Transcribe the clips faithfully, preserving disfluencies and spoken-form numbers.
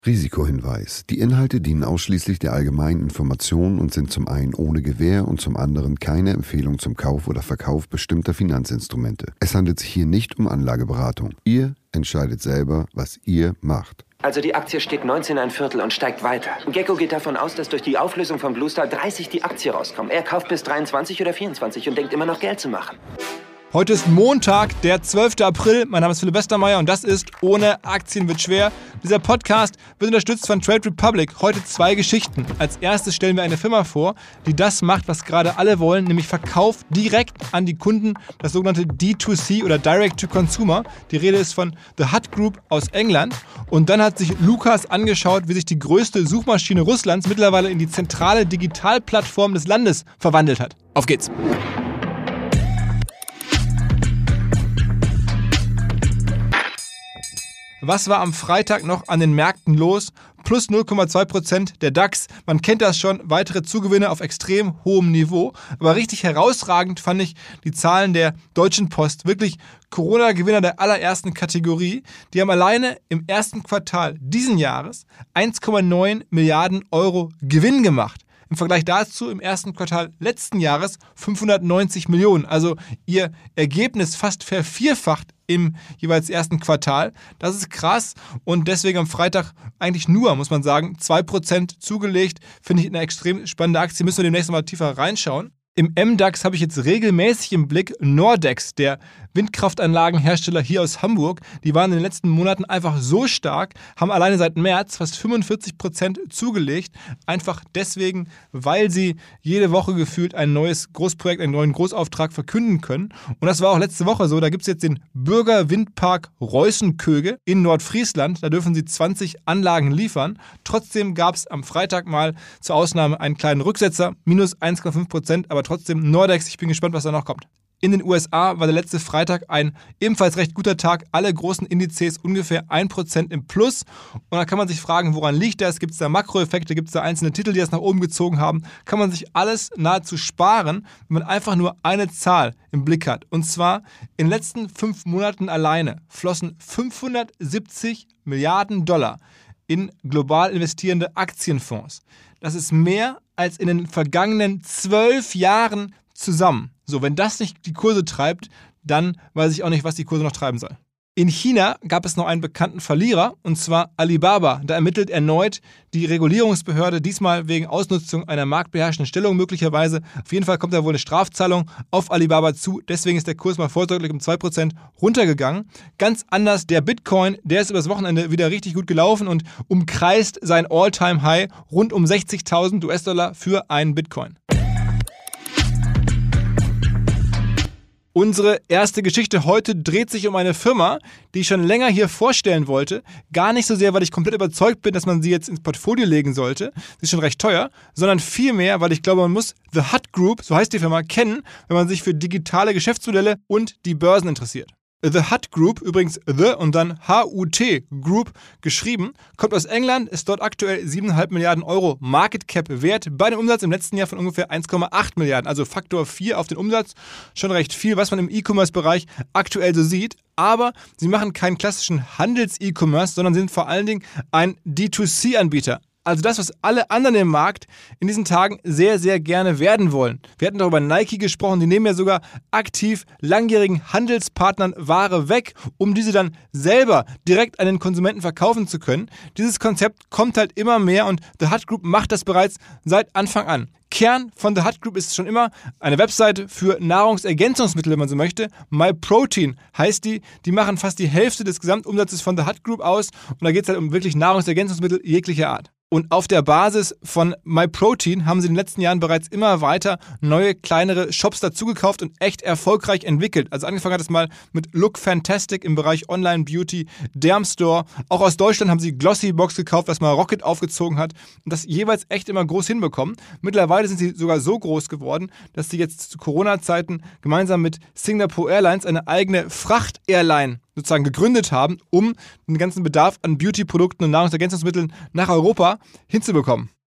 Risikohinweis. Die Inhalte dienen ausschließlich der allgemeinen Information und sind zum einen ohne Gewähr und zum anderen keine Empfehlung zum Kauf oder Verkauf bestimmter Finanzinstrumente. Es handelt sich hier nicht um Anlageberatung. Ihr entscheidet selber, was ihr macht. Also die Aktie steht neunzehn ein Viertel und steigt weiter. Gecko geht davon aus, dass durch die Auflösung von Blue Star dreißig die Aktie rauskommt. Er kauft bis dreiundzwanzig oder vierundzwanzig und denkt immer noch Geld zu machen. Heute ist Montag, der zwölfter April. Mein Name ist Philipp Westermeier und das ist Ohne Aktien wird schwer. Dieser Podcast wird unterstützt von Trade Republic. Heute zwei Geschichten. Als erstes stellen wir eine Firma vor, die das macht, was gerade alle wollen, nämlich Verkauf direkt an die Kunden, das sogenannte D zwei C oder Direct to Consumer. Die Rede ist von The Hut Group aus England. Und dann hat sich Lukas angeschaut, wie sich die größte Suchmaschine Russlands mittlerweile in die zentrale Digitalplattform des Landes verwandelt hat. Auf geht's! Was war am Freitag noch an den Märkten los? Plus null Komma zwei Prozent der DAX. Man kennt das schon, weitere Zugewinne auf extrem hohem Niveau. Aber richtig herausragend fand ich die Zahlen der Deutschen Post. Wirklich Corona-Gewinner der allerersten Kategorie. Die haben alleine im ersten Quartal diesen Jahres eins Komma neun Milliarden Euro Gewinn gemacht. Im Vergleich dazu im ersten Quartal letzten Jahres fünfhundertneunzig Millionen. Also ihr Ergebnis fast vervierfacht im jeweils ersten Quartal. Das ist krass und deswegen am Freitag eigentlich nur, muss man sagen, zwei Prozent zugelegt. Finde ich eine extrem spannende Aktie. Müssen wir demnächst mal tiefer reinschauen. Im M DAX habe ich jetzt regelmäßig im Blick Nordex, der Windkraftanlagenhersteller hier aus Hamburg. Die waren in den letzten Monaten einfach so stark, haben alleine seit März fast fünfundvierzig Prozent zugelegt. Einfach deswegen, weil sie jede Woche gefühlt ein neues Großprojekt, einen neuen Großauftrag verkünden können. Und das war auch letzte Woche so. Da gibt es jetzt den Bürgerwindpark Reußenköge in Nordfriesland. Da dürfen sie zwanzig Anlagen liefern. Trotzdem gab es am Freitag mal zur Ausnahme einen kleinen Rücksetzer, minus eins Komma fünf Prozent, aber trotzdem Nordex, ich bin gespannt, was da noch kommt. In den U S A war der letzte Freitag ein ebenfalls recht guter Tag. Alle großen Indizes ungefähr ein Prozent im Plus. Und da kann man sich fragen, woran liegt das? Gibt es da Makroeffekte? Gibt es da einzelne Titel, die das nach oben gezogen haben? Kann man sich alles nahezu sparen, wenn man einfach nur eine Zahl im Blick hat. Und zwar in den letzten fünf Monaten alleine flossen fünfhundertsiebzig Milliarden Dollar in global investierende Aktienfonds. Das ist mehr als in den vergangenen zwölf Jahren zusammen. So, wenn das nicht die Kurse treibt, dann weiß ich auch nicht, was die Kurse noch treiben soll. In China gab es noch einen bekannten Verlierer, und zwar Alibaba. Da ermittelt erneut die Regulierungsbehörde, diesmal wegen Ausnutzung einer marktbeherrschenden Stellung möglicherweise. Auf jeden Fall kommt da wohl eine Strafzahlung auf Alibaba zu. Deswegen ist der Kurs mal vorsorglich um zwei Prozent runtergegangen. Ganz anders der Bitcoin, der ist übers Wochenende wieder richtig gut gelaufen und umkreist sein All-Time-High rund um sechzigtausend U S-Dollar für einen Bitcoin. Unsere erste Geschichte heute dreht sich um eine Firma, die ich schon länger hier vorstellen wollte. Gar nicht so sehr, weil ich komplett überzeugt bin, dass man sie jetzt ins Portfolio legen sollte. Sie ist schon recht teuer, sondern vielmehr, weil ich glaube, man muss The Hut Group, so heißt die Firma, kennen, wenn man sich für digitale Geschäftsmodelle und die Börsen interessiert. The Hut Group, übrigens The und dann H U T Group geschrieben, kommt aus England, ist dort aktuell sieben Komma fünf Milliarden Euro Market Cap wert, bei einem Umsatz im letzten Jahr von ungefähr eins Komma acht Milliarden, also Faktor vier auf den Umsatz, schon recht viel, was man im E-Commerce-Bereich aktuell so sieht. Aber sie machen keinen klassischen Handels-E-Commerce, sondern sind vor allen Dingen ein D zwei C Anbieter. Also das, was alle anderen im Markt in diesen Tagen sehr, sehr gerne werden wollen. Wir hatten darüber Nike gesprochen, die nehmen ja sogar aktiv langjährigen Handelspartnern Ware weg, um diese dann selber direkt an den Konsumenten verkaufen zu können. Dieses Konzept kommt halt immer mehr und The Hut Group macht das bereits seit Anfang an. Kern von The Hut Group ist schon immer eine Webseite für Nahrungsergänzungsmittel, wenn man so möchte. MyProtein heißt die. Die machen fast die Hälfte des Gesamtumsatzes von The Hut Group aus. Und da geht es halt um wirklich Nahrungsergänzungsmittel jeglicher Art. Und auf der Basis von MyProtein haben sie in den letzten Jahren bereits immer weiter neue, kleinere Shops dazugekauft und echt erfolgreich entwickelt. Also angefangen hat es mal mit Look Fantastic im Bereich Online-Beauty, Dermstore. Auch aus Deutschland haben sie Glossybox gekauft, was mal Rocket aufgezogen hat und das jeweils echt immer groß hinbekommen. Mittlerweile sind sie sogar so groß geworden, dass sie jetzt zu Corona-Zeiten gemeinsam mit Singapore Airlines eine eigene Fracht-Airline sozusagen gegründet haben, um den ganzen Bedarf an Beauty-Produkten und Nahrungsergänzungsmitteln nach Europa hinzubekommen.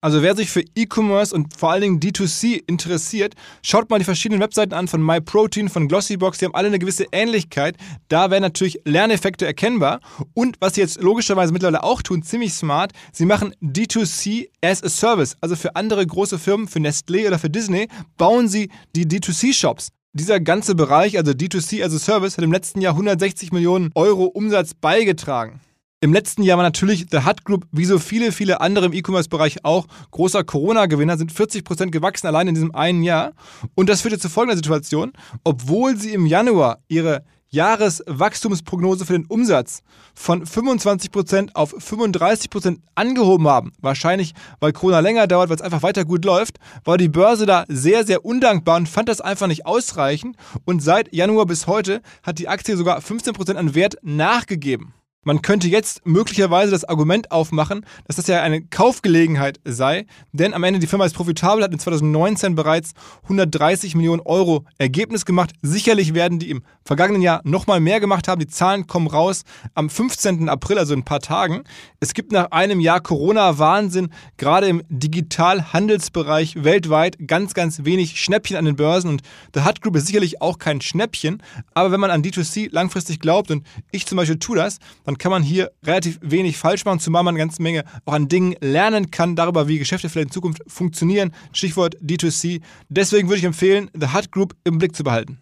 Also wer sich für E-Commerce und vor allen Dingen D zwei C interessiert, schaut mal die verschiedenen Webseiten an von MyProtein, von Glossybox. Die haben alle eine gewisse Ähnlichkeit. Da werden natürlich Lerneffekte erkennbar. Und was sie jetzt logischerweise mittlerweile auch tun, ziemlich smart, sie machen D zwei C as a Service. Also für andere große Firmen, für Nestlé oder für Disney, bauen sie die D zwei C-Shops. Dieser ganze Bereich, also D zwei C as a Service, hat im letzten Jahr hundertsechzig Millionen Euro Umsatz beigetragen. Im letzten Jahr war natürlich The Hut Group, wie so viele, viele andere im E-Commerce-Bereich auch, großer Corona-Gewinner, sind vierzig Prozent gewachsen allein in diesem einen Jahr. Und das führte zu folgender Situation: Obwohl sie im Januar ihre Jahreswachstumsprognose für den Umsatz von fünfundzwanzig Prozent auf fünfunddreißig Prozent angehoben haben, wahrscheinlich weil Corona länger dauert, weil es einfach weiter gut läuft, war die Börse da sehr, sehr undankbar und fand das einfach nicht ausreichend. Und seit Januar bis heute hat die Aktie sogar fünfzehn Prozent an Wert nachgegeben. Man könnte jetzt möglicherweise das Argument aufmachen, dass das ja eine Kaufgelegenheit sei, denn am Ende die Firma ist profitabel, hat in zwanzig neunzehn bereits hundertdreißig Millionen Euro Ergebnis gemacht. Sicherlich werden die im vergangenen Jahr nochmal mehr gemacht haben. Die Zahlen kommen raus am fünfzehnten April, also in ein paar Tagen. Es gibt nach einem Jahr Corona-Wahnsinn gerade im Digitalhandelsbereich weltweit ganz, ganz wenig Schnäppchen an den Börsen und The Hut Group ist sicherlich auch kein Schnäppchen, aber wenn man an D zwei C langfristig glaubt und ich zum Beispiel tue das, dann kann man hier relativ wenig falsch machen, zumal man eine ganze Menge auch an Dingen lernen kann, darüber, wie Geschäfte vielleicht in Zukunft funktionieren. Stichwort D zwei C. Deswegen würde ich empfehlen, The Hut Group im Blick zu behalten.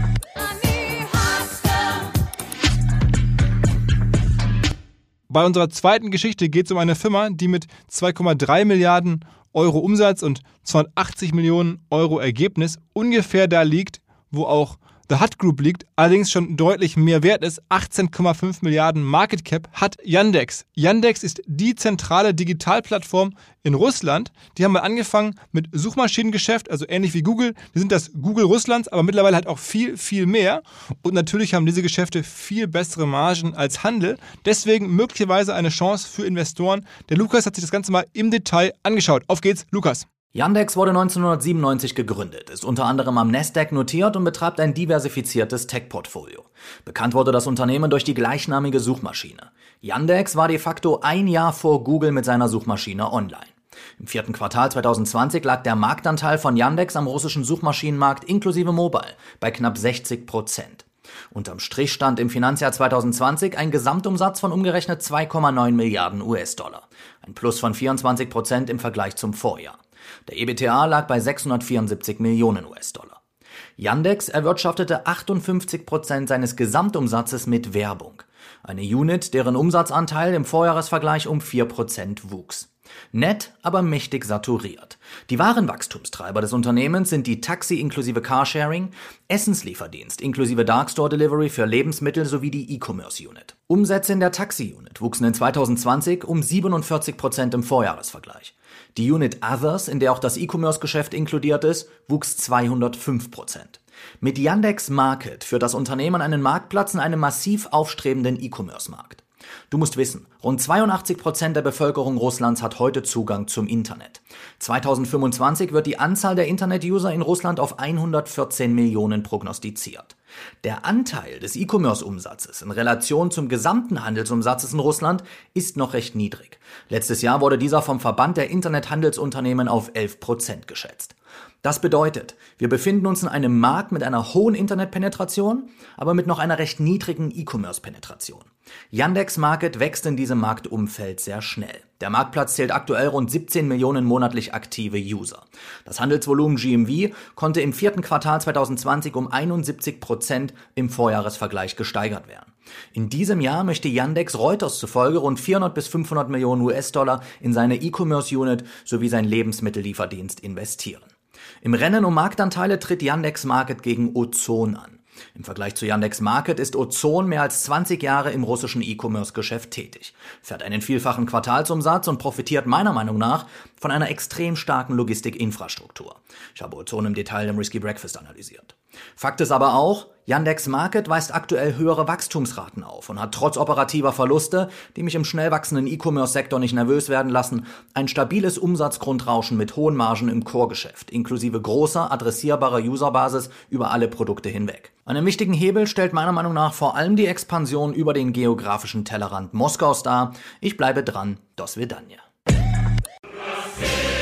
Bei unserer zweiten Geschichte geht es um eine Firma, die mit zwei Komma drei Milliarden Euro Umsatz und zweihundertachtzig Millionen Euro Ergebnis ungefähr da liegt, wo auch The Hut Group liegt, allerdings schon deutlich mehr wert ist. achtzehn Komma fünf Milliarden Market Cap hat Yandex. Yandex ist die zentrale Digitalplattform in Russland. Die haben mal angefangen mit Suchmaschinengeschäft, also ähnlich wie Google. Die sind das Google Russlands, aber mittlerweile halt auch viel, viel mehr. Und natürlich haben diese Geschäfte viel bessere Margen als Handel. Deswegen möglicherweise eine Chance für Investoren. Der Lukas hat sich das Ganze mal im Detail angeschaut. Auf geht's, Lukas. Yandex wurde neunzehnhundertsiebenundneunzig gegründet, ist unter anderem am Nasdaq notiert und betreibt ein diversifiziertes Tech-Portfolio. Bekannt wurde das Unternehmen durch die gleichnamige Suchmaschine. Yandex war de facto ein Jahr vor Google mit seiner Suchmaschine online. Im vierten Quartal zweitausendzwanzig lag der Marktanteil von Yandex am russischen Suchmaschinenmarkt inklusive Mobile bei knapp sechzig Prozent. Unterm Strich stand im Finanzjahr zweitausendzwanzig ein Gesamtumsatz von umgerechnet zwei Komma neun Milliarden U S-Dollar, ein Plus von vierundzwanzig Prozent im Vergleich zum Vorjahr. Der E B T A lag bei sechshundertvierundsiebzig Millionen U S-Dollar. Yandex erwirtschaftete achtundfünfzig Prozent seines Gesamtumsatzes mit Werbung. Eine Unit, deren Umsatzanteil im Vorjahresvergleich um vier Prozent wuchs. Nett, aber mächtig saturiert. Die wahren Wachstumstreiber des Unternehmens sind die Taxi inklusive Carsharing, Essenslieferdienst inklusive Darkstore Delivery für Lebensmittel sowie die E-Commerce-Unit. Umsätze in der Taxi-Unit wuchsen in zweitausendzwanzig um siebenundvierzig Prozent im Vorjahresvergleich. Die Unit Others, in der auch das E-Commerce-Geschäft inkludiert ist, wuchs zweihundertfünf Prozent. Mit Yandex Market führt das Unternehmen einen Marktplatz in einem massiv aufstrebenden E-Commerce-Markt. Du musst wissen, rund zweiundachtzig Prozent der Bevölkerung Russlands hat heute Zugang zum Internet. zweitausendfünfundzwanzig wird die Anzahl der Internet-User in Russland auf hundertvierzehn Millionen prognostiziert. Der Anteil des E-Commerce-Umsatzes in Relation zum gesamten Handelsumsatzes in Russland ist noch recht niedrig. Letztes Jahr wurde dieser vom Verband der Internethandelsunternehmen auf elf Prozent geschätzt. Das bedeutet, wir befinden uns in einem Markt mit einer hohen Internetpenetration, aber mit noch einer recht niedrigen E-Commerce-Penetration. Yandex Market wächst in diesem Marktumfeld sehr schnell. Der Marktplatz zählt aktuell rund siebzehn Millionen monatlich aktive User. Das Handelsvolumen G M V konnte im vierten Quartal zweitausendzwanzig um einundsiebzig Prozent im Vorjahresvergleich gesteigert werden. In diesem Jahr möchte Yandex Reuters zufolge rund vierhundert bis fünfhundert Millionen U S-Dollar in seine E-Commerce-Unit sowie sein Lebensmittellieferdienst investieren. Im Rennen um Marktanteile tritt Yandex Market gegen Ozon an. Im Vergleich zu Yandex Market ist Ozon mehr als zwanzig Jahre im russischen E-Commerce-Geschäft tätig, fährt einen vielfachen Quartalsumsatz und profitiert meiner Meinung nach von einer extrem starken Logistikinfrastruktur. Ich habe Ozon im Detail im Risky Breakfast analysiert. Fakt ist aber auch, Yandex Market weist aktuell höhere Wachstumsraten auf und hat trotz operativer Verluste, die mich im schnell wachsenden E-Commerce-Sektor nicht nervös werden lassen, ein stabiles Umsatzgrundrauschen mit hohen Margen im Core-Geschäft, inklusive großer, adressierbarer Userbasis über alle Produkte hinweg. Einen wichtigen Hebel stellt meiner Meinung nach vor allem die Expansion über den geografischen Tellerrand Moskaus dar. Ich bleibe dran, do svidania.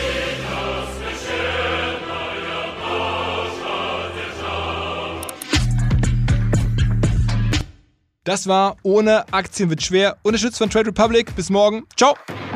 Das war Ohne Aktien wird schwer, unterstützt von Trade Republic. Bis morgen. Ciao.